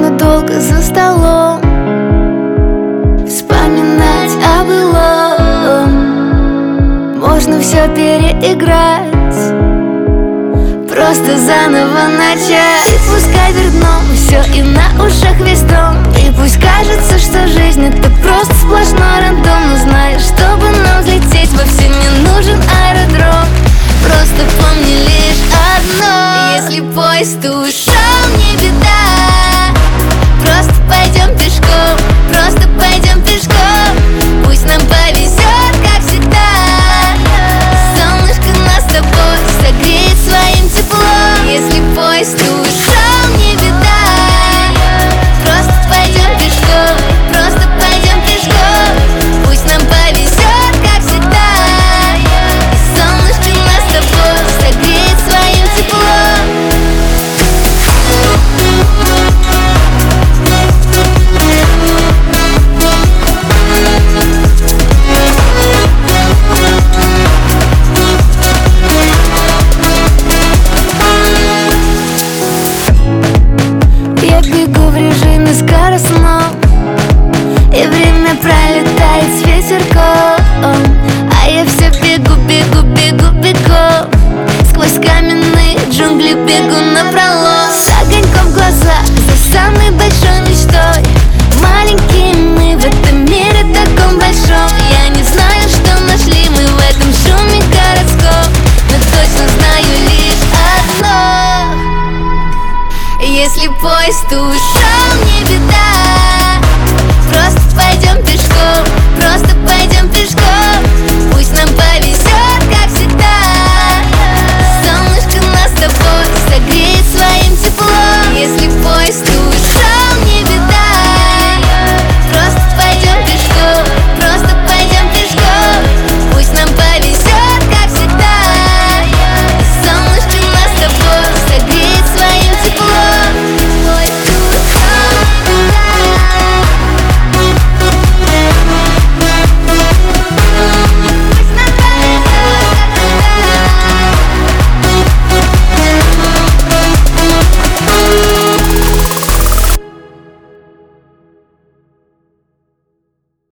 Можно долго за столом вспоминать о былом. Можно все переиграть, просто заново начать. И пускай вверх дном все и на ушах весь дом. И пусть кажется, что жизнь это просто сплошной рандом. Но знаешь, чтобы нам взлететь, вовсе не нужен аэродром. Просто помни лишь одно: если поезд ушел, не беда, просто пойдем пешком, просто пойдем пешком. Пусть нам повезет, как всегда. Солнышко нас с тобой согреет своим теплом. Если поезд ушел, не беда, просто пойдем пешком, просто пойдем пешком. Пусть нам повезет, как всегда. Солнышко нас с тобой согреет своим теплом. Я бегу в режиме скоростном, и время пролетает с ветерком. А я все бегу, бегу, бегу, бегом. Сквозь каменные джунгли бегу напролом. С огоньком в глазах, за самой большой мечтой. Маленькие мы в этом мире таком большом. Я не знаю, что нашли мы в этом шуме городском, но точно знаю лишь одно: если поезд ушел, не беда, просто пойдем пешком, просто пойдем пешком. Пусть нам